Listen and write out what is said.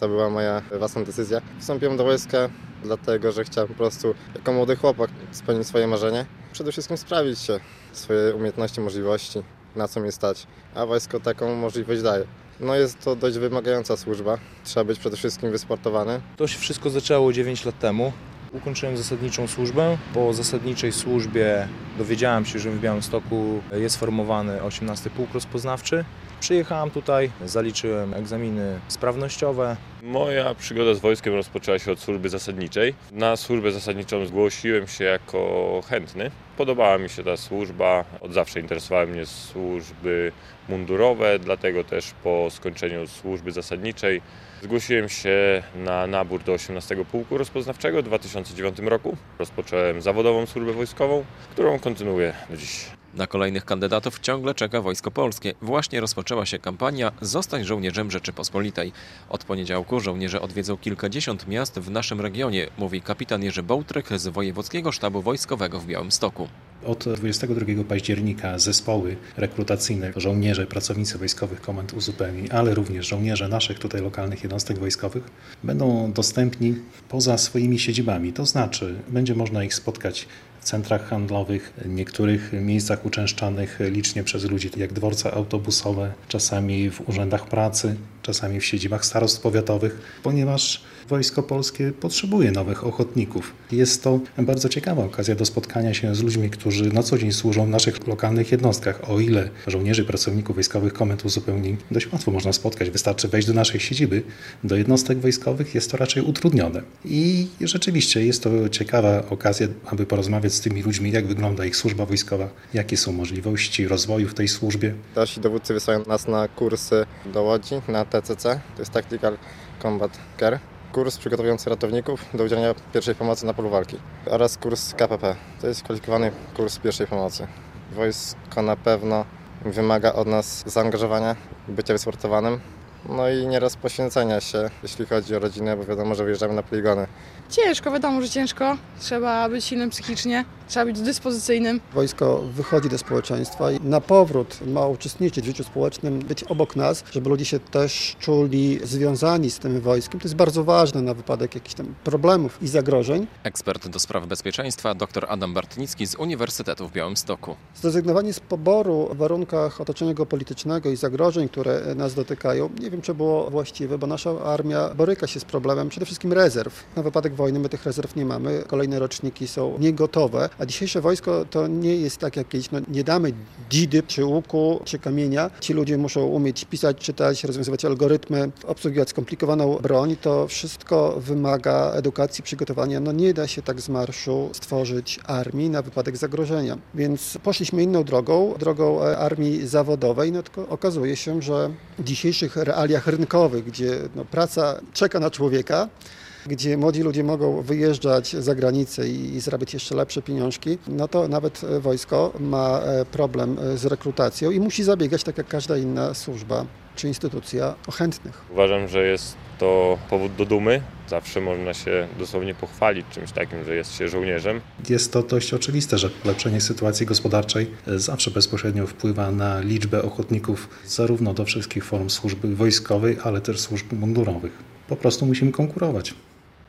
To była moja własna decyzja. Wstąpiłem do wojska dlatego, że chciałem po prostu jako młody chłopak spełnić swoje marzenie. Przede wszystkim sprawdzić się, swoje umiejętności, możliwości, na co mnie stać, a wojsko taką możliwość daje. No jest to dość wymagająca służba, trzeba być przede wszystkim wysportowany. To się wszystko zaczęło 9 lat temu. Ukończyłem zasadniczą służbę. Po zasadniczej służbie dowiedziałem się, że w Białymstoku jest formowany 18 pułk rozpoznawczy. Przyjechałem tutaj, zaliczyłem egzaminy sprawnościowe. Moja przygoda z wojskiem rozpoczęła się od służby zasadniczej. Na służbę zasadniczą zgłosiłem się jako chętny. Podobała mi się ta służba, od zawsze interesowały mnie służby mundurowe, dlatego też po skończeniu służby zasadniczej zgłosiłem się na nabór do 18 Pułku Rozpoznawczego w 2009 roku. Rozpocząłem zawodową służbę wojskową, którą kontynuuję do dziś. Na kolejnych kandydatów ciągle czeka Wojsko Polskie. Właśnie rozpoczęła się kampania „Zostań żołnierzem Rzeczypospolitej”. Od poniedziałku żołnierze odwiedzą kilkadziesiąt miast w naszym regionie, mówi kapitan Jerzy Bołtryk z Wojewódzkiego Sztabu Wojskowego w Białymstoku. Od 22 października zespoły rekrutacyjne, żołnierze, pracownicy wojskowych komend uzupełnień, ale również żołnierze naszych tutaj lokalnych jednostek wojskowych będą dostępni poza swoimi siedzibami. To znaczy, będzie można ich spotkać w centrach handlowych, niektórych miejscach uczęszczanych licznie przez ludzi, jak dworce autobusowe, czasami w urzędach pracy, czasami w siedzibach starostw powiatowych, ponieważ Wojsko Polskie potrzebuje nowych ochotników. Jest to bardzo ciekawa okazja do spotkania się z ludźmi, którzy na co dzień służą w naszych lokalnych jednostkach. O ile żołnierzy, pracowników wojskowych komend uzupełnień dość łatwo można spotkać, wystarczy wejść do naszej siedziby, do jednostek wojskowych jest to raczej utrudnione. I rzeczywiście jest to ciekawa okazja, aby porozmawiać z tymi ludźmi, jak wygląda ich służba wojskowa, jakie są możliwości rozwoju w tej służbie. Nasi dowódcy wysyłają nas na kursy do Łodzi, na TCC, to jest Tactical Combat Care. Kurs przygotowujący ratowników do udzielenia pierwszej pomocy na polu walki oraz kurs KPP, to jest kwalifikowany kurs pierwszej pomocy. Wojsko na pewno wymaga od nas zaangażowania, bycia wysportowanym, no i nieraz poświęcenia się, jeśli chodzi o rodzinę, bo wiadomo, że wyjeżdżamy na poligony. Ciężko, wiadomo, że ciężko. Trzeba być silnym psychicznie, trzeba być dyspozycyjnym. Wojsko wychodzi do społeczeństwa i na powrót ma uczestniczyć w życiu społecznym, być obok nas, żeby ludzie się też czuli związani z tym wojskiem. To jest bardzo ważne na wypadek jakichś tam problemów i zagrożeń. Ekspert do spraw bezpieczeństwa dr Adam Bartnicki z Uniwersytetu w Białymstoku. Zrezygnowanie z poboru w warunkach otoczenia geopolitycznego i zagrożeń, które nas dotykają, nie wiem, czy było właściwe, bo nasza armia boryka się z problemem przede wszystkim rezerw. Na wypadek wojny my tych rezerw nie mamy, kolejne roczniki są niegotowe, a dzisiejsze wojsko to nie jest tak jak kiedyś, nie damy dzidy, czy łuku, czy kamienia. Ci ludzie muszą umieć pisać, czytać, rozwiązywać algorytmy, obsługiwać skomplikowaną broń. To wszystko wymaga edukacji, przygotowania. Nie da się tak z marszu stworzyć armii na wypadek zagrożenia. Więc poszliśmy inną drogą armii zawodowej, tylko okazuje się, że w dzisiejszych realiach rynkowych, gdzie praca czeka na człowieka, gdzie młodzi ludzie mogą wyjeżdżać za granicę i zarabiać jeszcze lepsze pieniążki, to nawet wojsko ma problem z rekrutacją i musi zabiegać, tak jak każda inna służba czy instytucja, o chętnych. Uważam, że jest to powód do dumy. Zawsze można się dosłownie pochwalić czymś takim, że jest się żołnierzem. Jest to dość oczywiste, że polepszenie sytuacji gospodarczej zawsze bezpośrednio wpływa na liczbę ochotników zarówno do wszystkich form służby wojskowej, ale też służb mundurowych. Po prostu musimy konkurować.